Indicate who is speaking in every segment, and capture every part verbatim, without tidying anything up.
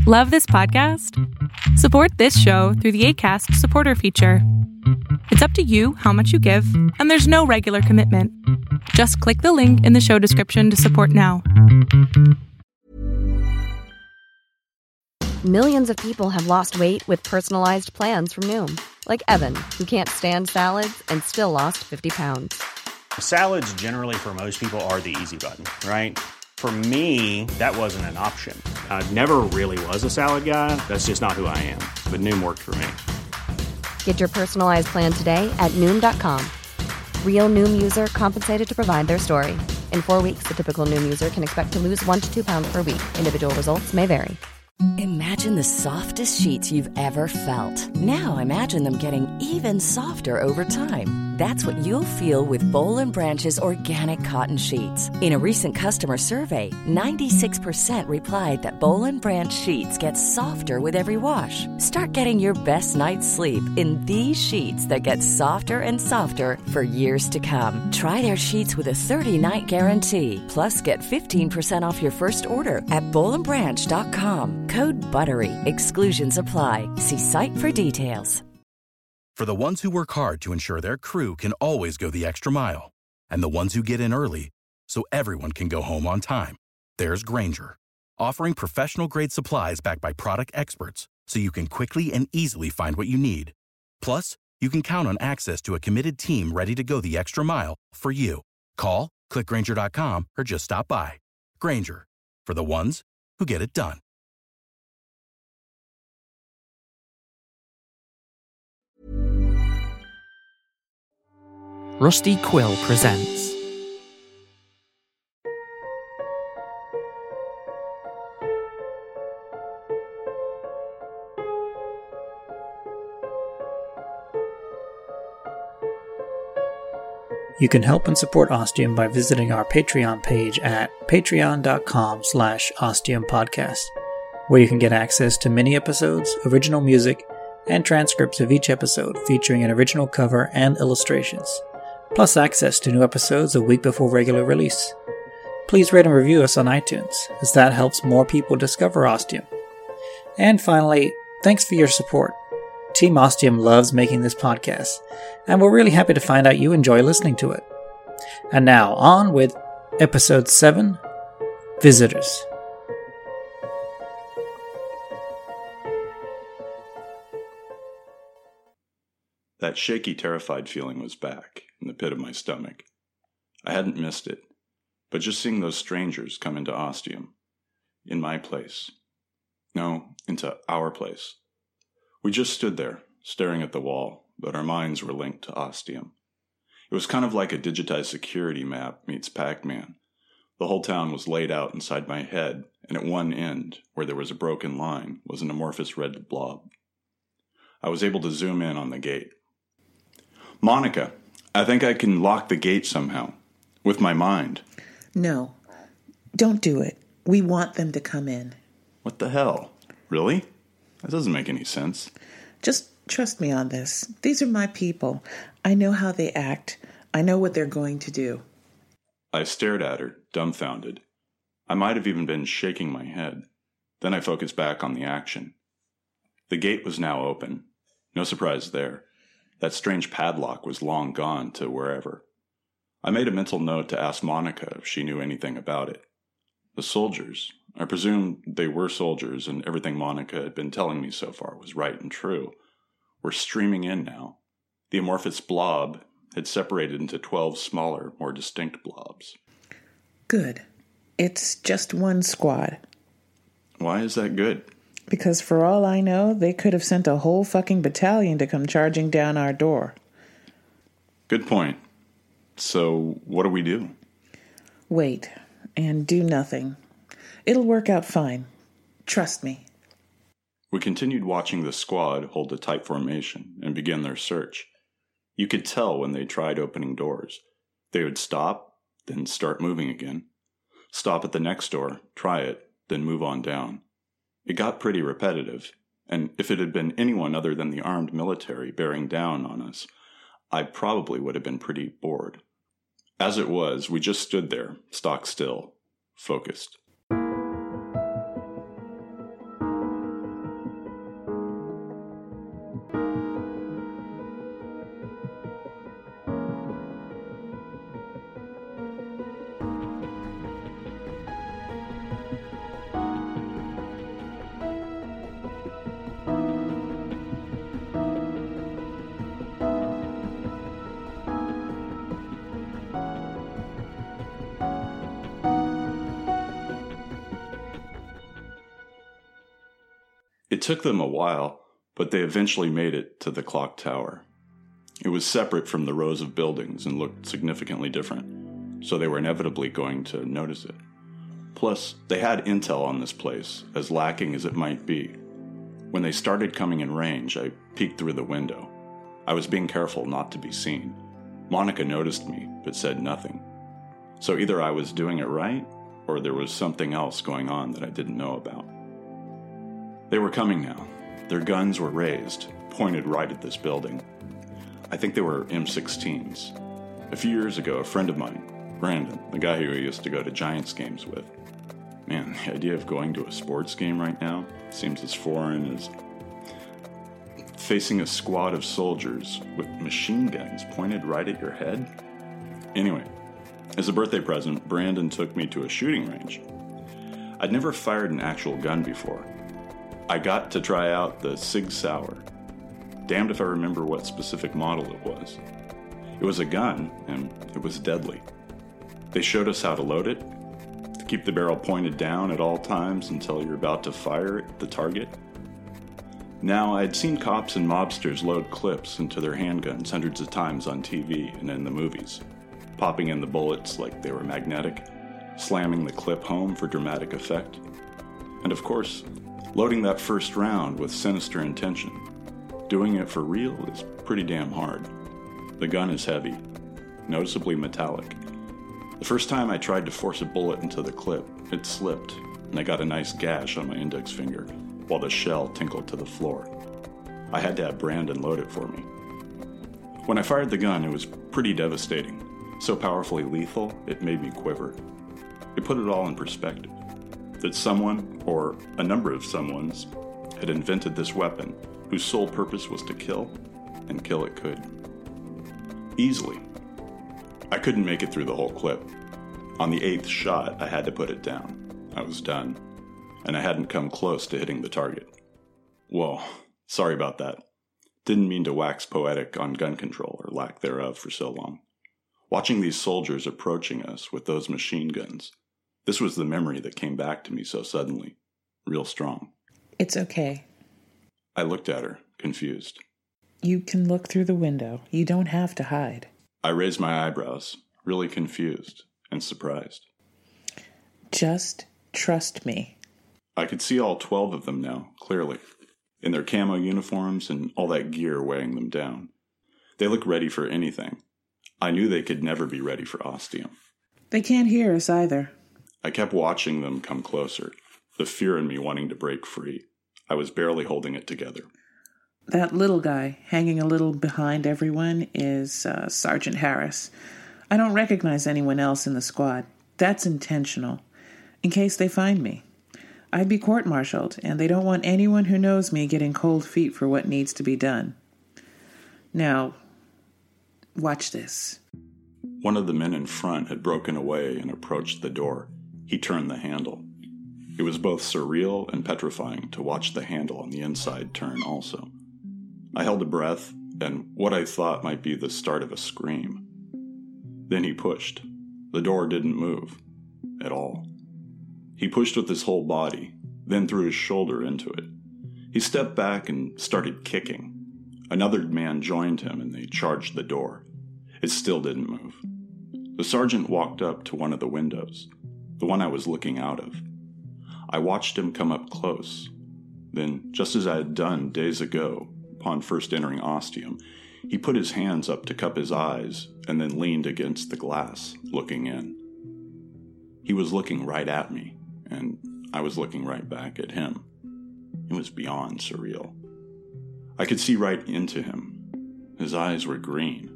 Speaker 1: Love this podcast? Support this show through the Acast supporter feature. It's up to you how much you give, and there's no regular commitment. Just click the link in the show description to support now.
Speaker 2: Millions of people have lost weight with personalized plans from Noom. Like Evan, who can't stand salads and still lost fifty pounds.
Speaker 3: Salads generally for most people are the easy button, right? For me, that wasn't an option. I never really was a salad guy. That's just not who I am. But Noom worked for me.
Speaker 2: Get your personalized plan today at Noom dot com. Real Noom user compensated to provide their story. In four weeks, the typical Noom user can expect to lose one to two pounds per week. Individual results may vary.
Speaker 4: Imagine the softest sheets you've ever felt. Now imagine them getting even softer over time. That's what you'll feel with Boll and Branch's organic cotton sheets. In a recent customer survey, ninety-six percent replied that Boll and Branch sheets get softer with every wash. Start getting your best night's sleep in these sheets that get softer and softer for years to come. Try their sheets with a thirty-night guarantee. Plus, get fifteen percent off your first order at boll and branch dot com. Code BUTTERY. Exclusions apply. See site for details.
Speaker 5: For the ones who work hard to ensure their crew can always go the extra mile, and the ones who get in early so everyone can go home on time, there's Grainger, offering professional-grade supplies backed by product experts so you can quickly and easily find what you need. Plus, you can count on access to a committed team ready to go the extra mile for you. Call, click Grainger dot com, or just stop by. Grainger, for the ones who get it done.
Speaker 6: Rusty Quill presents You can help and support Ostium by visiting our Patreon page at patreon dot com slash ostium podcast, where you can get access to mini episodes, original music, and transcripts of each episode featuring an original cover and illustrations, plus access to new episodes a week before regular release. Please rate and review us on iTunes, as that helps more people discover Ostium. And finally, thanks for your support. Team Ostium loves making this podcast, and we're really happy to find out you enjoy listening to it. And now, on with Episode seven, Visitors.
Speaker 7: That shaky, terrified feeling was back in the pit of my stomach. I hadn't missed it, but just seeing those strangers come into Ostium, in my place. No, into our place. We just stood there, staring at the wall, but our minds were linked to Ostium. It was kind of like a digitized security map meets Pac-Man. The whole town was laid out inside my head, and at one end, where there was a broken line, was an amorphous red blob. I was able to zoom in on the gate. Monica, I think I can lock the gate somehow, with my mind.
Speaker 8: No, don't do it. We want them to come in.
Speaker 7: What the hell? Really? That doesn't make any sense.
Speaker 8: Just trust me on this. These are my people. I know how they act. I know what they're going to do.
Speaker 7: I stared at her, dumbfounded. I might have even been shaking my head. Then I focused back on the action. The gate was now open. No surprise there. That strange padlock was long gone to wherever. I made a mental note to ask Monica if she knew anything about it. The soldiers, I presumed they were soldiers and everything Monica had been telling me so far was right and true, were streaming in now. The amorphous blob had separated into twelve smaller, more distinct blobs.
Speaker 8: Good. It's just one squad.
Speaker 7: Why is that good?
Speaker 8: Because for all I know, they could have sent a whole fucking battalion to come charging down our door.
Speaker 7: Good point. So, what do we do?
Speaker 8: Wait, and do nothing. It'll work out fine. Trust me.
Speaker 7: We continued watching the squad hold a tight formation and begin their search. You could tell when they tried opening doors. They would stop, then start moving again. Stop at the next door, try it, then move on down. It got pretty repetitive, and if it had been anyone other than the armed military bearing down on us, I probably would have been pretty bored. As it was, we just stood there, stock still, focused. It took them a while, but they eventually made it to the clock tower. It was separate from the rows of buildings and looked significantly different, so they were inevitably going to notice it. Plus, they had intel on this place, as lacking as it might be. When they started coming in range, I peeked through the window. I was being careful not to be seen. Monica noticed me, but said nothing. So either I was doing it right, or there was something else going on that I didn't know about. They were coming now. Their guns were raised, pointed right at this building. I think they were M sixteens. A few years ago, a friend of mine, Brandon, the guy who I used to go to Giants games with. Man, the idea of going to a sports game right now seems as foreign as facing a squad of soldiers with machine guns pointed right at your head. Anyway, as a birthday present, Brandon took me to a shooting range. I'd never fired an actual gun before. I got to try out the Sig Sauer. Damned if I remember what specific model it was. It was a gun, and it was deadly. They showed us how to load it, to keep the barrel pointed down at all times until you're about to fire at the target. Now, I'd seen cops and mobsters load clips into their handguns hundreds of times on T V and in the movies, popping in the bullets like they were magnetic, slamming the clip home for dramatic effect. And of course, loading that first round with sinister intention. Doing it for real is pretty damn hard. The gun is heavy, noticeably metallic. The first time I tried to force a bullet into the clip, it slipped, and I got a nice gash on my index finger, while the shell tinkled to the floor. I had to have Brandon load it for me. When I fired the gun, it was pretty devastating. So powerfully lethal, it made me quiver. It put it all in perspective. That someone, or a number of someones, had invented this weapon whose sole purpose was to kill, and kill it could. Easily. I couldn't make it through the whole clip. On the eighth shot, I had to put it down. I was done, and I hadn't come close to hitting the target. Whoa, sorry about that. Didn't mean to wax poetic on gun control, or lack thereof, for so long. Watching these soldiers approaching us with those machine guns, this was the memory that came back to me so suddenly, real strong.
Speaker 8: It's okay.
Speaker 7: I looked at her, confused.
Speaker 8: You can look through the window. You don't have to hide.
Speaker 7: I raised my eyebrows, really confused and surprised.
Speaker 8: Just trust me.
Speaker 7: I could see all twelve of them now, clearly, in their camo uniforms and all that gear weighing them down. They looked ready for anything. I knew they could never be ready for Ostium.
Speaker 8: They can't hear us either.
Speaker 7: I kept watching them come closer, the fear in me wanting to break free. I was barely holding it together.
Speaker 8: That little guy, hanging a little behind everyone, is uh, Sergeant Harris. I don't recognize anyone else in the squad. That's intentional, in case they find me. I'd be court-martialed, and they don't want anyone who knows me getting cold feet for what needs to be done. Now, watch this.
Speaker 7: One of the men in front had broken away and approached the door. He turned the handle. It was both surreal and petrifying to watch the handle on the inside turn also. I held a breath and what I thought might be the start of a scream. Then he pushed. The door didn't move. At all. He pushed with his whole body, then threw his shoulder into it. He stepped back and started kicking. Another man joined him and they charged the door. It still didn't move. The sergeant walked up to one of the windows, the one I was looking out of. I watched him come up close. Then, just as I had done days ago, upon first entering Ostium, he put his hands up to cup his eyes and then leaned against the glass, looking in. He was looking right at me, and I was looking right back at him. It was beyond surreal. I could see right into him. His eyes were green.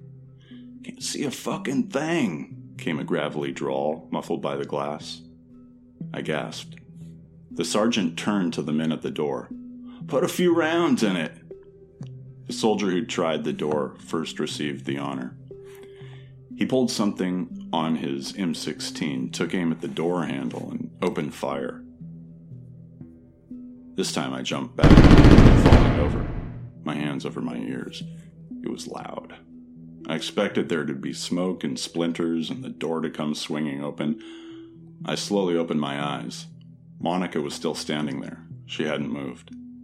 Speaker 7: "Can't see a fucking thing," came a gravelly drawl, muffled by the glass. I gasped. The sergeant turned to the men at the door. "Put a few rounds in it." The soldier who'd tried the door first received the honor. He pulled something on his M sixteen, took aim at the door handle, and opened fire. This time I jumped back, falling over, my hands over my ears. It was loud. I expected there to be smoke and splinters and the door to come swinging open. I slowly opened my eyes. Monica was still standing there. She hadn't moved.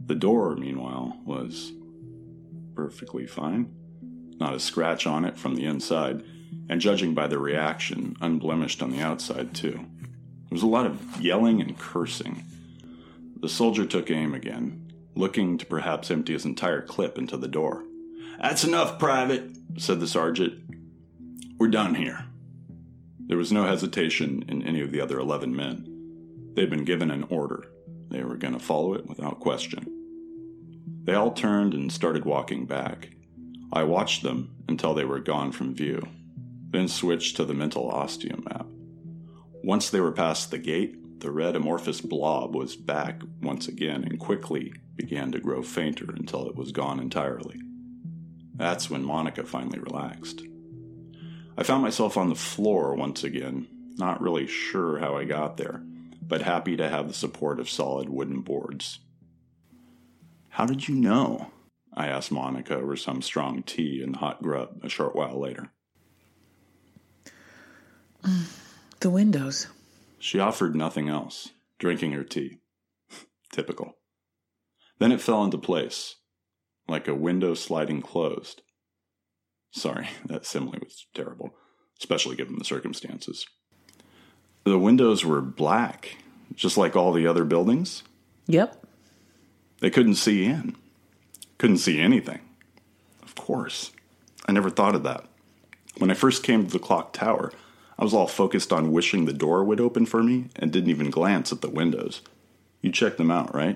Speaker 7: The door, meanwhile, was perfectly fine. Not a scratch on it from the inside, and judging by the reaction, unblemished on the outside, too. There was a lot of yelling and cursing. The soldier took aim again, looking to perhaps empty his entire clip into the door. "That's enough, Private," said the sergeant. "We're done here." There was no hesitation in any of the other eleven men. They'd been given an order. They were going to follow it without question. They all turned and started walking back. I watched them until they were gone from view, then switched to the mental ostium map. Once they were past the gate, the red amorphous blob was back once again and quickly began to grow fainter until it was gone entirely. That's when Monica finally relaxed. I found myself on the floor once again, not really sure how I got there, but happy to have the support of solid wooden boards. "How did you know?" I asked Monica over some strong tea and hot grub a short while later.
Speaker 8: The windows.
Speaker 7: She offered nothing else, drinking her tea. Typical. Then it fell into place, like a window sliding closed. Sorry, that simile was terrible, especially given the circumstances. The windows were black, just like all the other buildings?
Speaker 8: Yep.
Speaker 7: They couldn't see in. Couldn't see anything. Of course. I never thought of that. When I first came to the clock tower, I was all focused on wishing the door would open for me and didn't even glance at the windows. You checked them out, right?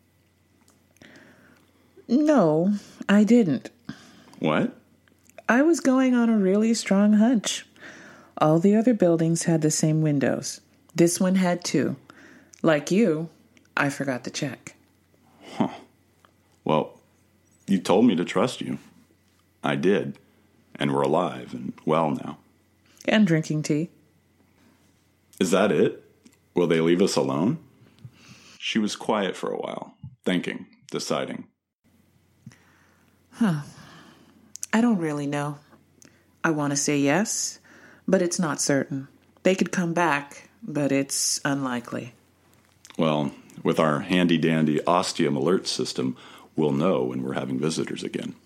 Speaker 8: No, I didn't.
Speaker 7: What?
Speaker 8: I was going on a really strong hunch. All the other buildings had the same windows. This one had two. Like you, I forgot to check.
Speaker 7: Huh. Well, you told me to trust you. I did. And we're alive and well now.
Speaker 8: And drinking tea.
Speaker 7: Is that it? Will they leave us alone? She was quiet for a while, thinking, deciding.
Speaker 8: Huh. I don't really know. I want to say yes, but it's not certain. They could come back, but it's unlikely.
Speaker 7: Well, with our handy-dandy ostium alert system, we'll know when we're having visitors again.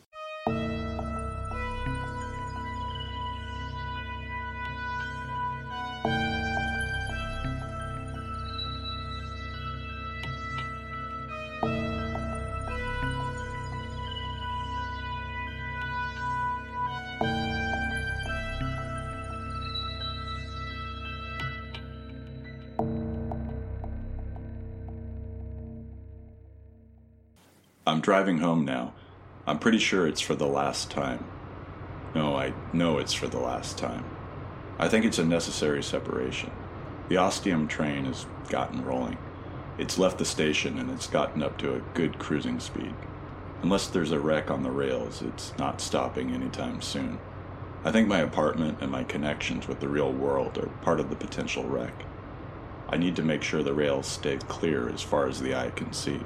Speaker 7: I'm driving home now. I'm pretty sure it's for the last time. No, I know it's for the last time. I think it's a necessary separation. The ostium train has gotten rolling. It's left the station and it's gotten up to a good cruising speed. Unless there's a wreck on the rails, it's not stopping anytime soon. I think my apartment and my connections with the real world are part of the potential wreck. I need to make sure the rails stay clear as far as the eye can see.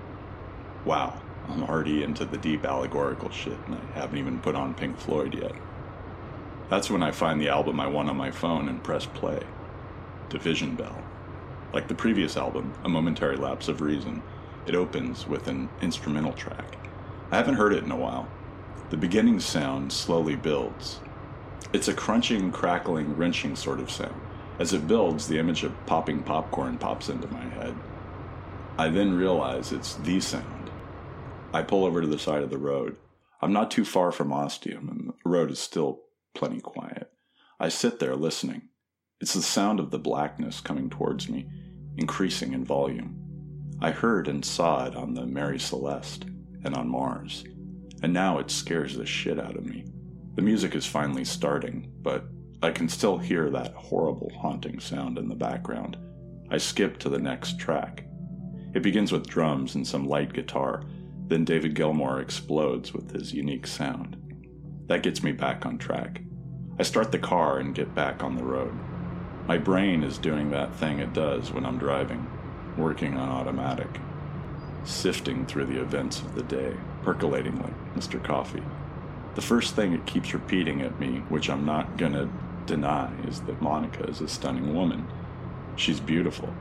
Speaker 7: Wow, I'm already into the deep allegorical shit and I haven't even put on Pink Floyd yet. That's when I find the album I want on my phone and press play. Division Bell. Like the previous album, A Momentary Lapse of Reason, it opens with an instrumental track. I haven't heard it in a while. The beginning sound slowly builds. It's a crunching, crackling, wrenching sort of sound. As it builds, the image of popping popcorn pops into my head. I then realize it's the sound. I pull over to the side of the road. I'm not too far from Ostium, and the road is still plenty quiet. I sit there listening. It's the sound of the blackness coming towards me, increasing in volume. I heard and saw it on the Mary Celeste and on Mars, and now it scares the shit out of me. The music is finally starting, but I can still hear that horrible haunting sound in the background. I skip to the next track. It begins with drums and some light guitar. Then David Gilmour explodes with his unique sound. That gets me back on track. I start the car and get back on the road. My brain is doing that thing it does when I'm driving, working on automatic, sifting through the events of the day, percolating like Mister Coffee. The first thing it keeps repeating at me, which I'm not gonna deny, is that Monica is a stunning woman. She's beautiful.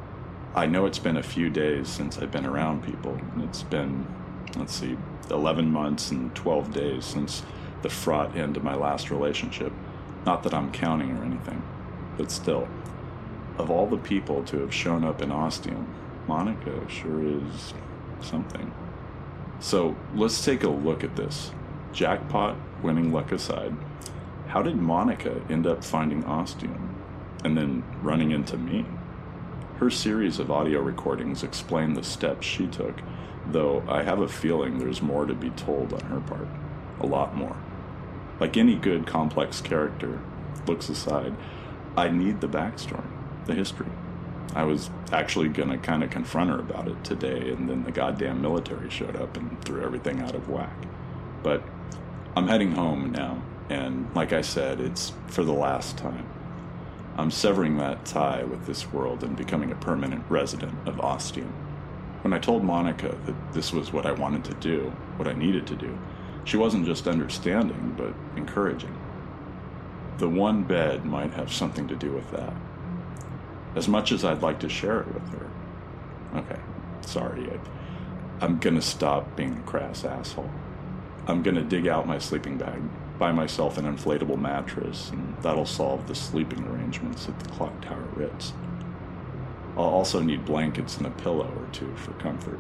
Speaker 7: I know it's been a few days since I've been around people, and it's been, let's see, eleven months and twelve days since the fraught end of my last relationship. Not that I'm counting or anything, but still. Of all the people to have shown up in Ostium, Monica sure is something. So let's take a look at this. Jackpot winning luck aside, how did Monica end up finding Ostium and then running into me? Her series of audio recordings explain the steps she took, though I have a feeling there's more to be told on her part. A lot more. Like any good complex character, looks aside, I need the backstory, the history. I was actually gonna kind of confront her about it today, and then the goddamn military showed up and threw everything out of whack. But I'm heading home now, and like I said, it's for the last time. I'm severing that tie with this world and becoming a permanent resident of Ostium. When I told Monica that this was what I wanted to do, what I needed to do, she wasn't just understanding, but encouraging. The one bed might have something to do with that. As much as I'd like to share it with her. Okay, sorry, I, I'm gonna stop being a crass asshole. I'm gonna dig out my sleeping bag, buy myself an inflatable mattress, and that'll solve the sleeping arrangements at the Clock Tower Ritz. I'll also need blankets and a pillow or two for comfort.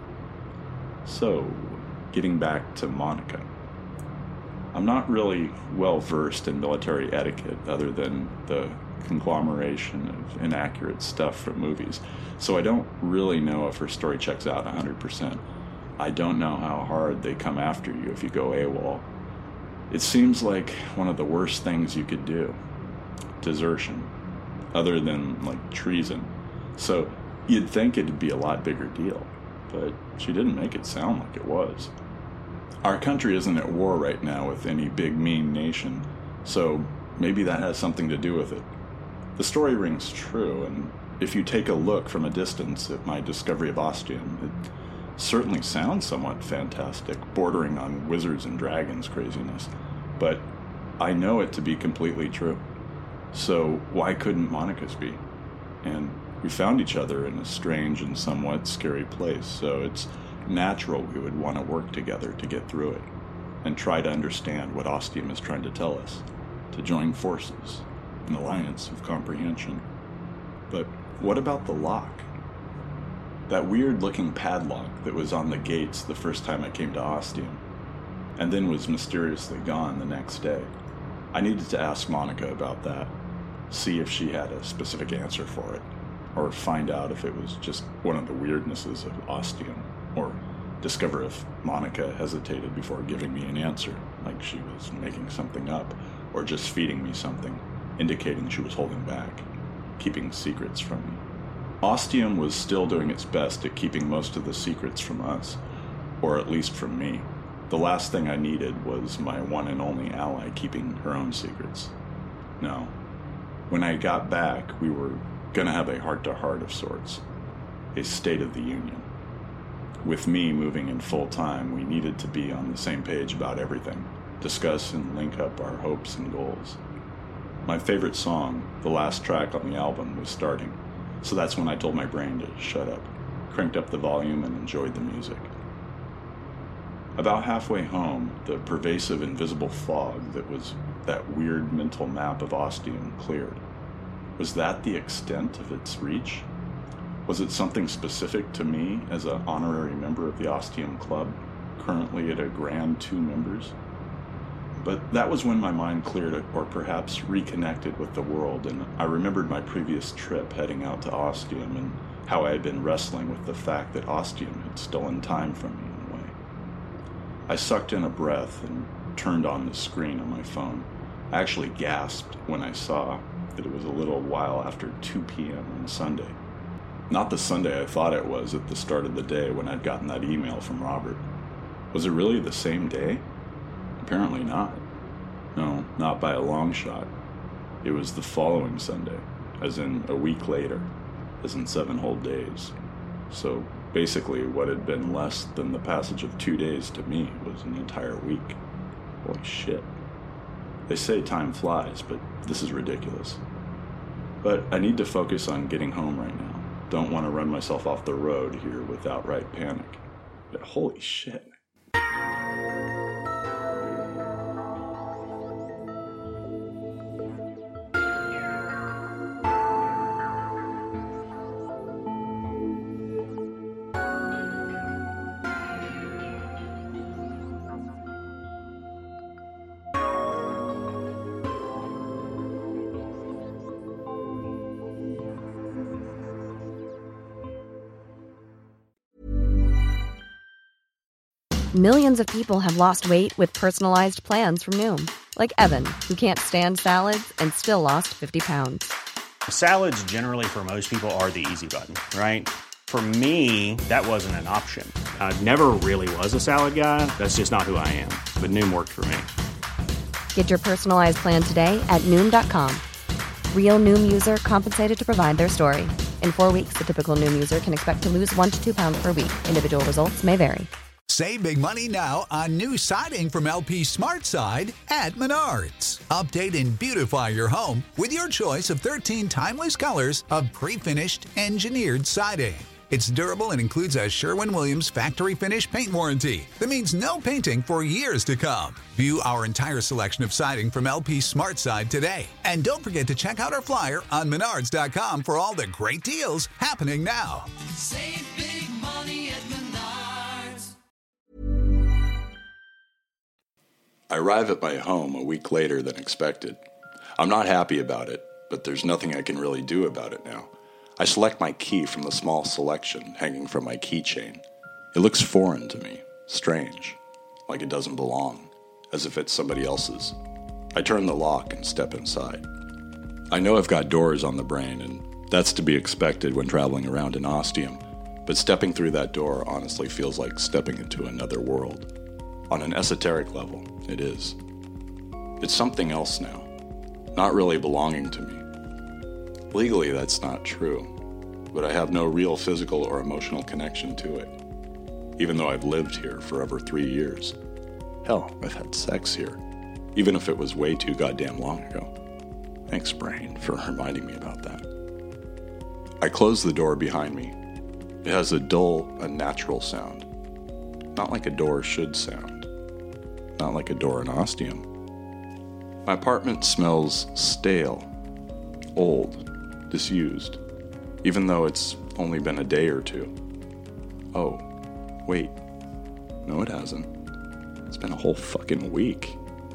Speaker 7: So, getting back to Monica. I'm not really well versed in military etiquette other than the conglomeration of inaccurate stuff from movies, so I don't really know if her story checks out one hundred percent. I don't know how hard they come after you if you go AWOL. It seems like one of the worst things you could do. Desertion. Other than, like, treason. So, you'd think it'd be a lot bigger deal, but she didn't make it sound like it was. Our country isn't at war right now with any big, mean nation, so maybe that has something to do with it. The story rings true, and if you take a look from a distance at my discovery of Ostium, it certainly sounds somewhat fantastic, bordering on wizards and dragons craziness, but I know it to be completely true. So why couldn't Monica's be? And we found each other in a strange and somewhat scary place, so it's natural we would want to work together to get through it, and try to understand what Ostium is trying to tell us, to join forces, an alliance of comprehension. But what about the lock? That weird-looking padlock that was on the gates the first time I came to Ostium, and then was mysteriously gone the next day. I needed to ask Monica about that, see if she had a specific answer for it, or find out if it was just one of the weirdnesses of Ostium, or discover if Monica hesitated before giving me an answer, like she was making something up, or just feeding me something, indicating she was holding back, keeping secrets from me. Ostium was still doing its best at keeping most of the secrets from us, or at least from me. The last thing I needed was my one and only ally keeping her own secrets. No. When I got back, we were gonna have a heart-to-heart of sorts, a State of the Union. With me moving in full-time, we needed to be on the same page about everything, discuss and link up our hopes and goals. My favorite song, the last track on the album, was starting, so that's when I told my brain to shut up, cranked up the volume, and enjoyed the music. About halfway home, the pervasive invisible fog that was that weird mental map of Ostium cleared. Was that the extent of its reach? Was it something specific to me as an honorary member of the Ostium Club, currently at a grand two members? But that was when my mind cleared, or perhaps reconnected with the world, and I remembered my previous trip heading out to Ostium and how I had been wrestling with the fact that Ostium had stolen time from me in a way. I sucked in a breath and turned on the screen on my phone. I actually gasped when I saw that it was a little while after two p.m. on Sunday. Not the Sunday I thought it was at the start of the day when I'd gotten that email from Robert. Was it really the same day? Apparently not. No, not by a long shot. It was the following Sunday, as in a week later, as in seven whole days. So basically what had been less than the passage of two days to me was an entire week. Holy shit. They say time flies, but this is ridiculous. But I need to focus on getting home right now. don't want to run myself off the road here with outright panic. But holy shit.
Speaker 2: Millions of people have lost weight with personalized plans from Noom. Like Evan, who can't stand salads and still lost fifty pounds.
Speaker 3: Salads generally for most people are the easy button, right? For me, that wasn't an option. I never really was a salad guy. That's just not who I am. But Noom worked for me.
Speaker 2: Get your personalized plan today at Noom dot com. Real Noom user compensated to provide their story. In four weeks, the typical Noom user can expect to lose one to two pounds per week. Individual results may vary.
Speaker 9: Save big money now on new siding from L P SmartSide at Menards. Update and beautify your home with your choice of thirteen timeless colors of pre-finished engineered siding. It's durable and includes a Sherwin-Williams factory finish paint warranty that means no painting for years to come. View our entire selection of siding from L P SmartSide today. And don't forget to check out our flyer on Menards dot com for all the great deals happening now.
Speaker 10: Save big money at Menards.
Speaker 7: I arrive at my home a week later than expected. I'm not happy about it, but there's nothing I can really do about it now. I select my key from the small selection hanging from my keychain. It looks foreign to me, strange, like it doesn't belong, as if it's somebody else's. I turn the lock and step inside. I know I've got doors on the brain, and that's to be expected when traveling around in Ostium, but stepping through that door honestly feels like stepping into another world. On an esoteric level, it is. It's something else now, not really belonging to me. Legally, that's not true, but I have no real physical or emotional connection to it, even though I've lived here for over three years. Hell, I've had sex here, even if it was way too goddamn long ago. Thanks, brain, for reminding me about that. I close the door behind me. It has a dull, unnatural sound. Not like a door should sound. Not like a door in Ostium. My apartment smells stale, old, disused, even though it's only been a day or two. Oh, wait. No, it hasn't. It's been a whole fucking week.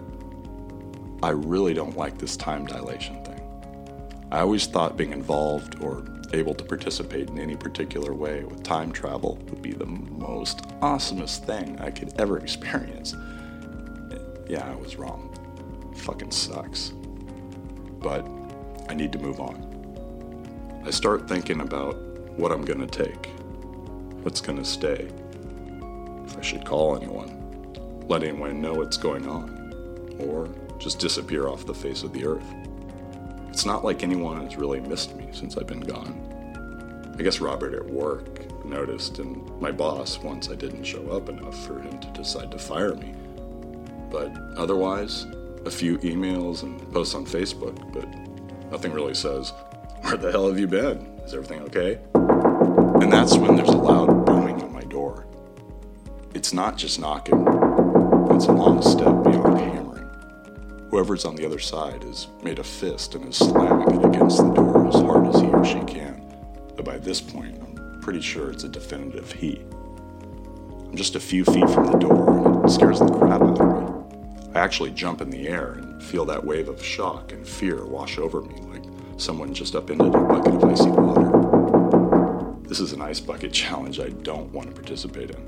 Speaker 7: I really don't like this time dilation thing. I always thought being involved or able to participate in any particular way with time travel would be the most awesomest thing I could ever experience. Yeah, I was wrong. It fucking sucks. But I need to move on. I start thinking about what I'm gonna take, what's gonna stay, if I should call anyone, let anyone know what's going on, or just disappear off the face of the earth. It's not like anyone has really missed me since I've been gone. I guess Robert at work noticed, and my boss once I didn't show up enough for him to decide to fire me. But otherwise, a few emails and posts on Facebook, but nothing really says, "Where the hell have you been? Is everything okay?" And that's when there's a loud booming on my door. It's not just knocking. It's a long step beyond hammering. Whoever's on the other side has made a fist and is slamming it against the door as hard as he or she can. But by this point, I'm pretty sure it's a definitive he. I'm just a few feet from the door, and it scares the crap out of me. I actually jump in the air and feel that wave of shock and fear wash over me like someone just upended a bucket of icy water. This is an ice bucket challenge I don't want to participate in.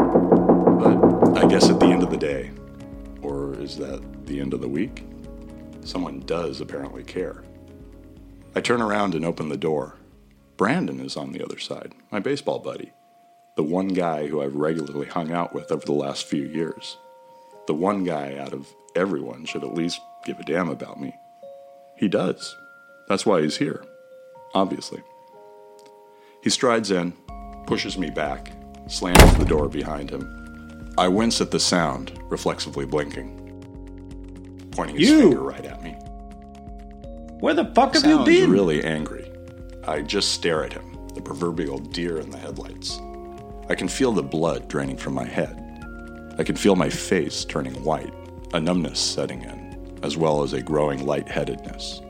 Speaker 7: But I guess at the end of the day, or is that the end of the week, someone does apparently care. I turn around and open the door. Brandon is on the other side, my baseball buddy. The one guy who I've regularly hung out with over the last few years. The one guy out of everyone should at least give a damn about me. He does. That's why he's here, obviously. He strides in, pushes me back, slams the door behind him. I wince at the sound, reflexively blinking, pointing his
Speaker 11: You!
Speaker 7: finger right at me.
Speaker 11: Where the fuck have you
Speaker 7: Sounds
Speaker 11: been?
Speaker 7: really angry. I just stare at him, the proverbial deer in the headlights. I can feel the blood draining from my head. I can feel my face turning white, a numbness setting in, as well as a growing lightheadedness.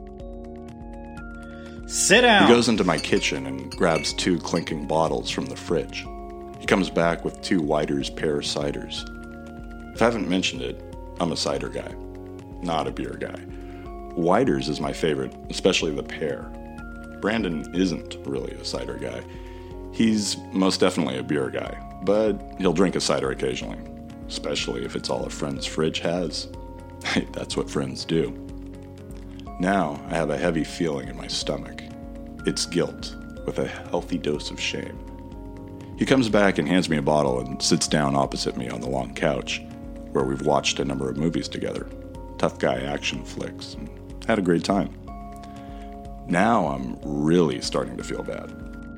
Speaker 6: Sit down!
Speaker 7: He goes into my kitchen and grabs two clinking bottles from the fridge. He comes back with two Whiter's pear ciders. If I haven't mentioned it, I'm a cider guy, not a beer guy. Whiter's is my favorite, especially the pear. Brandon isn't really a cider guy. He's most definitely a beer guy, but he'll drink a cider occasionally, especially if it's all a friend's fridge has. That's what friends do. Now I have a heavy feeling in my stomach. It's guilt with a healthy dose of shame. He comes back and hands me a bottle and sits down opposite me on the long couch, where we've watched a number of movies together, tough guy action flicks, and had a great time. Now I'm really starting to feel bad.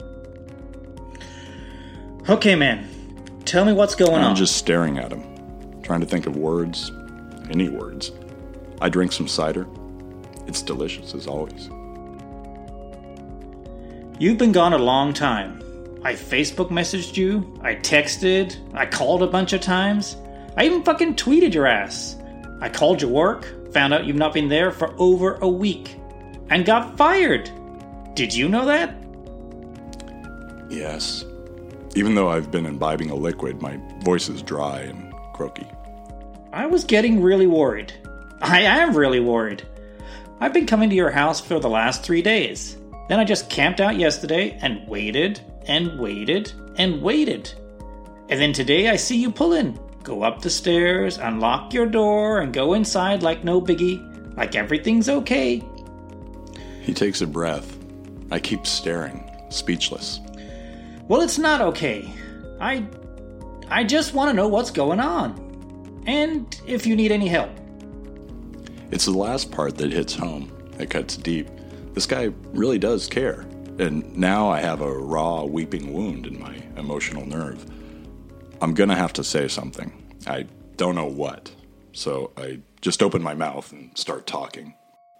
Speaker 6: Okay, man. Tell me what's going
Speaker 7: I'm
Speaker 6: on.
Speaker 7: I'm just staring at him, trying to think of words, any words. I drink some cider. It's delicious, as always.
Speaker 6: You've been gone a long time. I Facebook messaged you, I texted, I called a bunch of times. I even fucking tweeted your ass. I called your work, found out you've not been there for over a week, and got fired. Did you know that?
Speaker 7: Yes. Even though I've been imbibing a liquid, my voice is dry and croaky.
Speaker 6: I was getting really worried. I am really worried. I've been coming to your house for the last three days. Then I just camped out yesterday and waited and waited and waited. And then today I see you pull in, go up the stairs, unlock your door, and go inside like no biggie, like everything's okay.
Speaker 7: He takes a breath. I keep staring, speechless.
Speaker 6: Well, it's not okay. I... I just want to know what's going on. And if you need any help.
Speaker 7: It's the last part that hits home. It cuts deep. This guy really does care. And now I have a raw, weeping wound in my emotional nerve. I'm gonna have to say something. I don't know what. So I just open my mouth and start talking.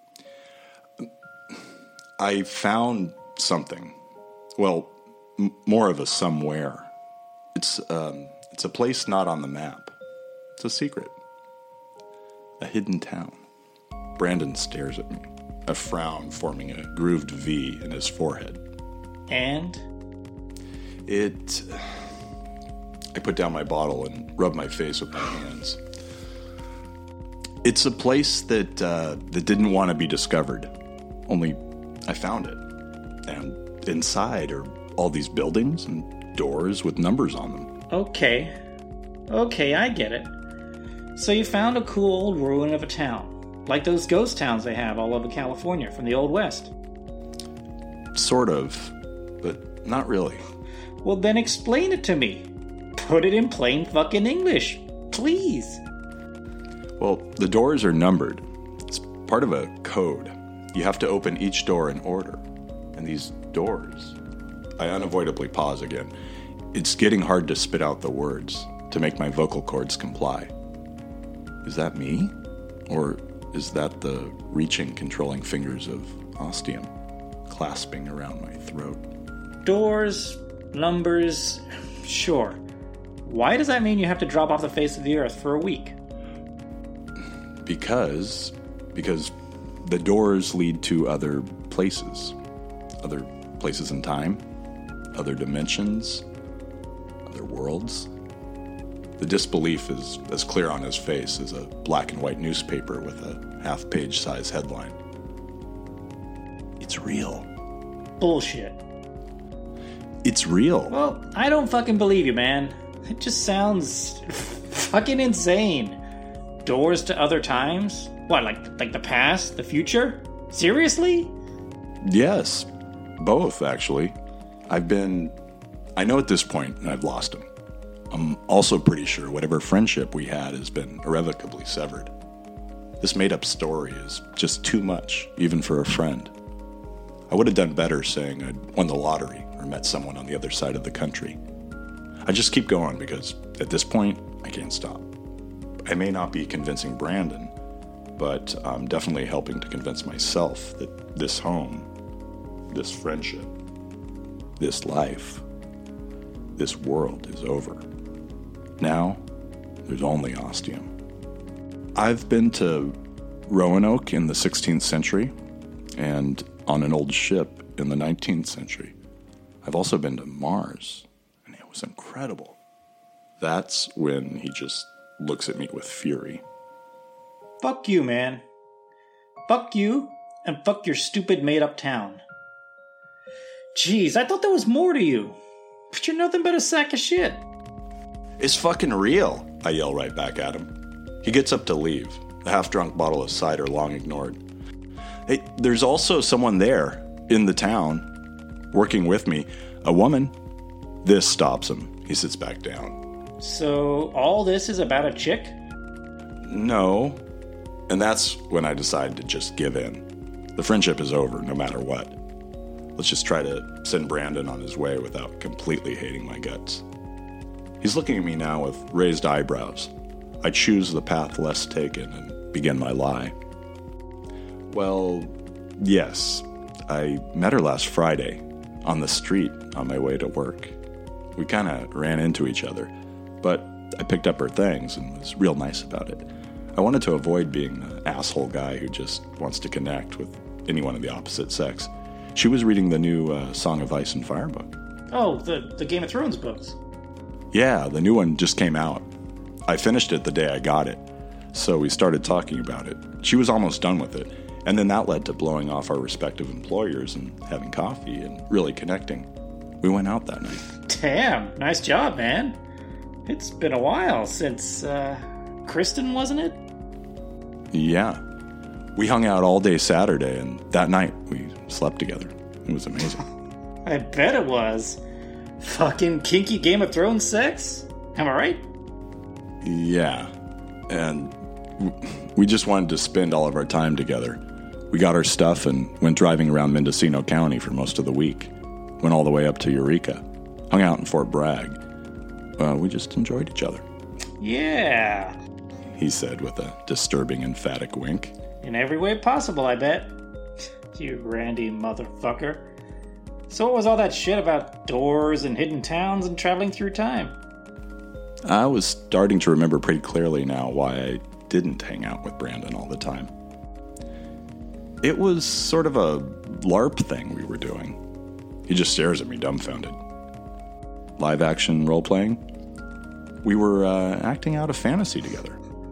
Speaker 7: I found something. Well, m- more of a somewhere. It's, um, it's a place not on the map. It's a secret. A hidden town. Brandon stares at me, a frown forming a grooved V in his forehead.
Speaker 6: And?
Speaker 7: It... I put down my bottle and rub my face with my hands. It's a place that, uh, that didn't want to be discovered. Only I found it. And inside are all these buildings and doors with numbers on them.
Speaker 6: Okay. Okay, I get it. So you found a cool old ruin of a town, like those ghost towns they have all over California from the Old West.
Speaker 7: Sort of, but not really.
Speaker 6: Well, then explain it to me. Put it in plain fucking English, please.
Speaker 7: Well, the doors are numbered. It's part of a code. You have to open each door in order. And these doors... I unavoidably pause again. It's getting hard to spit out the words, to make my vocal cords comply. Is that me? Or is that the reaching, controlling fingers of Ostium, clasping around my throat?
Speaker 6: Doors, numbers, sure. Why does that mean you have to drop off the face of the earth for a week?
Speaker 7: Because... Because the doors lead to other places. Other places in time. Other dimensions. Other worlds. The disbelief is as clear on his face as a black and white newspaper with a half-page size headline. It's real.
Speaker 6: Bullshit.
Speaker 7: It's real.
Speaker 6: Well, I don't fucking believe you, man. It just sounds fucking insane. Doors to other times? What, like like the past? The future? Seriously?
Speaker 7: Yes. Both, actually. I've been... I know at this point I've lost him. I'm also pretty sure whatever friendship we had has been irrevocably severed. This made-up story is just too much, even for a friend. I would have done better saying I'd won the lottery or met someone on the other side of the country. I just keep going because, at this point, I can't stop. I may not be convincing Brandon, but I'm definitely helping to convince myself that this home, this friendship, this life, this world is over. Now, there's only Ostium. I've been to Roanoke in the sixteenth century and on an old ship in the nineteenth century. I've also been to Mars, and it was incredible. That's when he just looks at me with fury.
Speaker 6: Fuck you, man. Fuck you, and fuck your stupid made-up town. Jeez, I thought there was more to you. But you're nothing but a sack of shit.
Speaker 7: It's fucking real, I yell right back at him. He gets up to leave, the half-drunk bottle of cider long ignored. Hey, there's also someone there, in the town, working with me, a woman. This stops him. He sits back down.
Speaker 6: So, all this is about a chick?
Speaker 7: No. And that's when I decide to just give in. The friendship is over, no matter what. Let's just try to send Brandon on his way without completely hating my guts. He's looking at me now with raised eyebrows. I choose the path less taken and begin my lie. Well, yes, I met her last Friday on the street on my way to work. We kind of ran into each other, but I picked up her things and was real nice about it. I wanted to avoid being the asshole guy who just wants to connect with anyone of the opposite sex. She was reading the new uh, Song of Ice and Fire book.
Speaker 6: Oh, the, the Game of Thrones books.
Speaker 7: Yeah, the new one just came out. I finished it the day I got it, so we started talking about it. She was almost done with it, and then that led to blowing off our respective employers and having coffee and really connecting. We went out that night.
Speaker 6: Damn, nice job, man. It's been a while since, uh, Kristen, wasn't it?
Speaker 7: Yeah. We hung out all day Saturday, and that night we slept together. It was amazing.
Speaker 6: I bet it was. Fucking kinky Game of Thrones sex? Am I right?
Speaker 7: Yeah. And we just wanted to spend all of our time together. We got our stuff and went driving around Mendocino County for most of the week. Went all the way up to Eureka. Hung out in Fort Bragg. Uh, we just enjoyed each other.
Speaker 6: Yeah.
Speaker 7: He said with a disturbing emphatic wink.
Speaker 6: In every way possible, I bet. You randy motherfucker. So what was all that shit about doors and hidden towns and traveling through time?
Speaker 7: I was starting to remember pretty clearly now why I didn't hang out with Brandon all the time. It was sort of a LARP thing we were doing. He just stares at me dumbfounded. Live action role-playing? We were uh, acting out a fantasy together.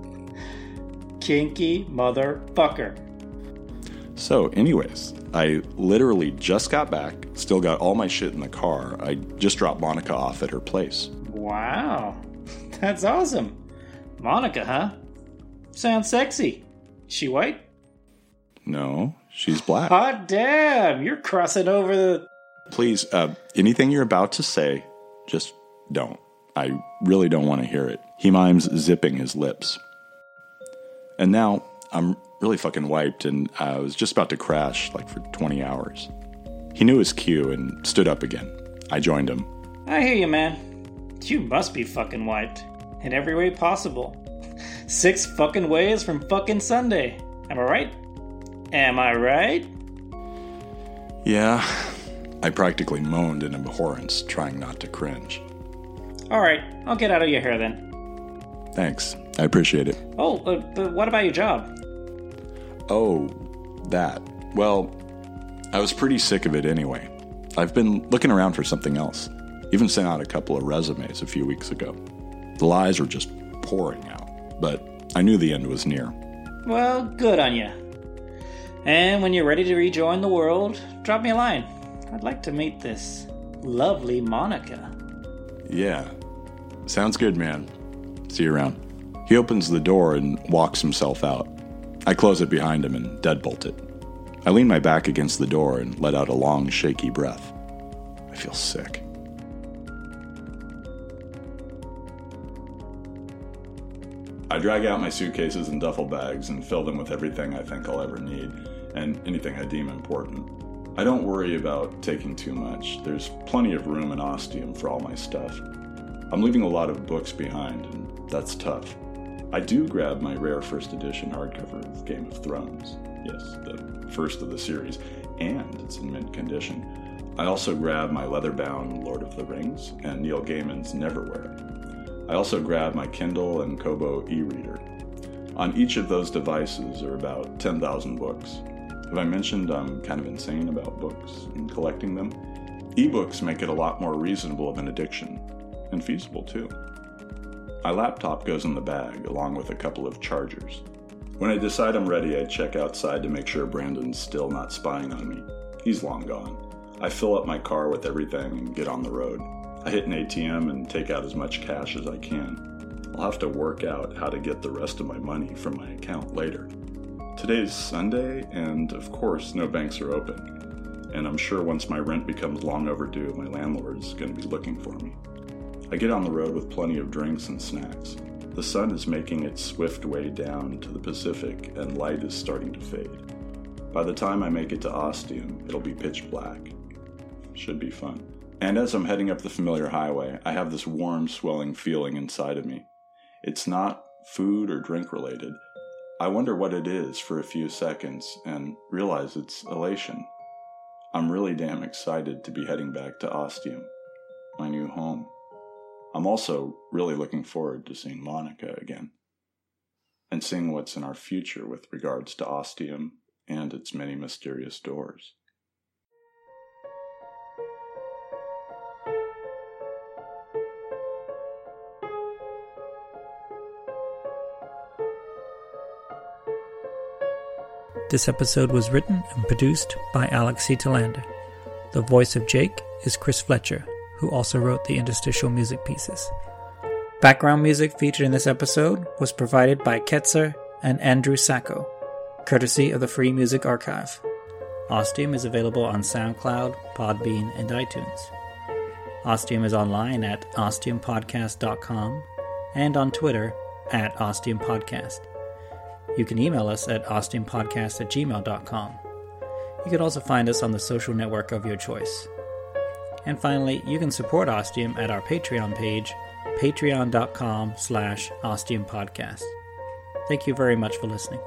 Speaker 6: Kinky motherfucker.
Speaker 7: So, anyways, I literally just got back, still got all my shit in the car. I just dropped Monica off at her place.
Speaker 6: Wow. That's awesome. Monica, huh? Sounds sexy. She white?
Speaker 7: No, she's black.
Speaker 6: Hot damn, you're crossing over the...
Speaker 7: Please, uh, anything you're about to say, just don't. I really don't want to hear it. He mimes zipping his lips. And now, I'm really fucking wiped, and I was just about to crash, like, for twenty hours. He knew his cue and stood up again. I joined him.
Speaker 6: I hear you, man. You must be fucking wiped. In every way possible. Six fucking ways from fucking Sunday. Am I right? Am I right?
Speaker 7: Yeah. I practically moaned in abhorrence, trying not to cringe.
Speaker 6: Alright, I'll get out of your hair then.
Speaker 7: Thanks. I appreciate it.
Speaker 6: Oh, uh, but what about your job?
Speaker 7: Oh, that. Well, I was pretty sick of it anyway. I've been looking around for something else. Even sent out a couple of resumes a few weeks ago. The lies were just pouring out, but I knew the end was near.
Speaker 6: Well, good on you. And when you're ready to rejoin the world, drop me a line. I'd like to meet this lovely Monica.
Speaker 7: Yeah. Sounds good, man. See you around. He opens the door and walks himself out. I close it behind him and deadbolt it. I lean my back against the door and let out a long, shaky breath. I feel sick. I drag out my suitcases and duffel bags and fill them with everything I think I'll ever need, and anything I deem important. I don't worry about taking too much. There's plenty of room in Ostium for all my stuff. I'm leaving a lot of books behind, and that's tough. I do grab my rare first edition hardcover of Game of Thrones. Yes, the first of the series, and it's in mint condition. I also grabbed my leather-bound Lord of the Rings and Neil Gaiman's Neverwhere. I also grabbed my Kindle and Kobo e-reader. On each of those devices are about ten thousand books. Have I mentioned I'm kind of insane about books and collecting them? Ebooks make it a lot more reasonable of an addiction, and feasible too. My laptop goes in the bag, along with a couple of chargers. When I decide I'm ready, I check outside to make sure Brandon's still not spying on me. He's long gone. I fill up my car with everything and get on the road. I hit an A T M and take out as much cash as I can. I'll have to work out how to get the rest of my money from my account later. Today's Sunday, and of course, no banks are open. And I'm sure once my rent becomes long overdue, my landlord's going to be looking for me. I get on the road with plenty of drinks and snacks. The sun is making its swift way down to the Pacific, and light is starting to fade. By the time I make it to Ostium, it'll be pitch black. Should be fun. And as I'm heading up the familiar highway, I have this warm, swelling feeling inside of me. It's not food or drink related. I wonder what it is for a few seconds and realize it's elation. I'm really damn excited to be heading back to Ostium, my new home. I'm also really looking forward to seeing Monica again and seeing what's in our future with regards to Ostium and its many mysterious doors.
Speaker 6: This episode was written and produced by Alex C. Talander. The voice of Jake is Chris Fletcher, who also wrote the interstitial music pieces. Background music featured in this episode was provided by Ketzer and Andrew Sacco, courtesy of the Free Music Archive. Ostium is available on SoundCloud, Podbean, and iTunes. Ostium is online at ostium podcast dot com and on Twitter at ostium podcast. You can email us at ostium podcast at gmail dot com. You can also find us on the social network of your choice. And finally, you can support Ostium at our Patreon page, patreon dot com slash ostium podcast. Thank you very much for listening.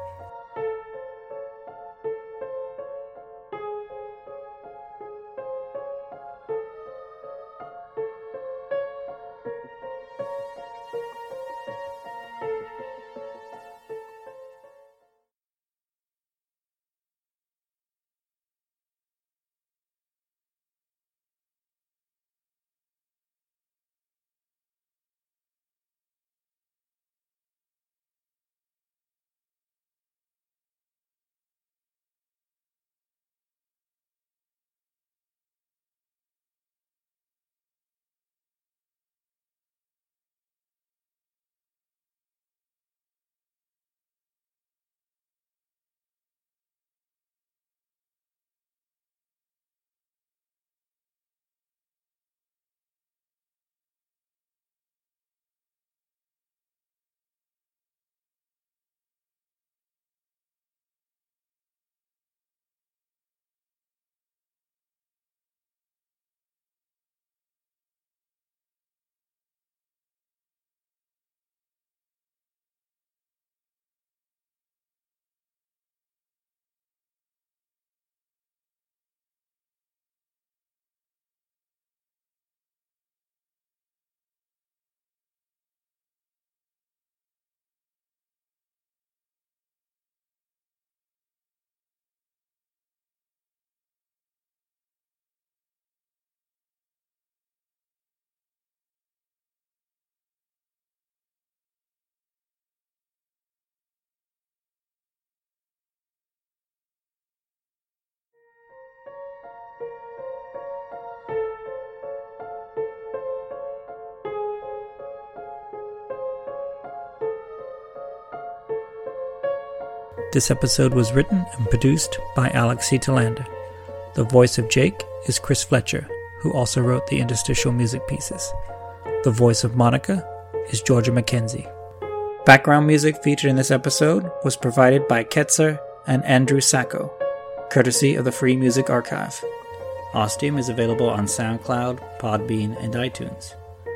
Speaker 6: This episode was written and produced by Alex C. Talander. The voice of Jake is Chris Fletcher, who also wrote the interstitial music pieces. The voice of Monica is Georgia McKenzie. Background music featured in this episode was provided by Ketzer and Andrew Sacco, courtesy of the Free Music Archive. Ostium is available on SoundCloud, Podbean, and iTunes.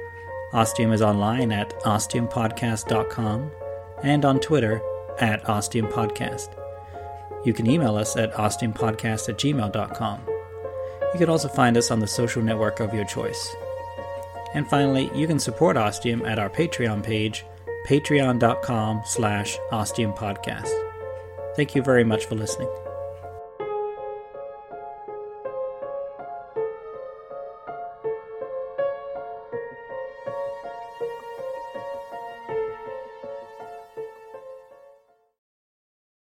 Speaker 6: Ostium is online at ostium podcast dot com and on Twitter at Ostium Podcast. You can email us at ostium podcast at gmail dot com. You can also find us on the social network of your choice. And finally, you can support Ostium at our Patreon page, patreon.com slash ostiumpodcast. Thank you very much for listening.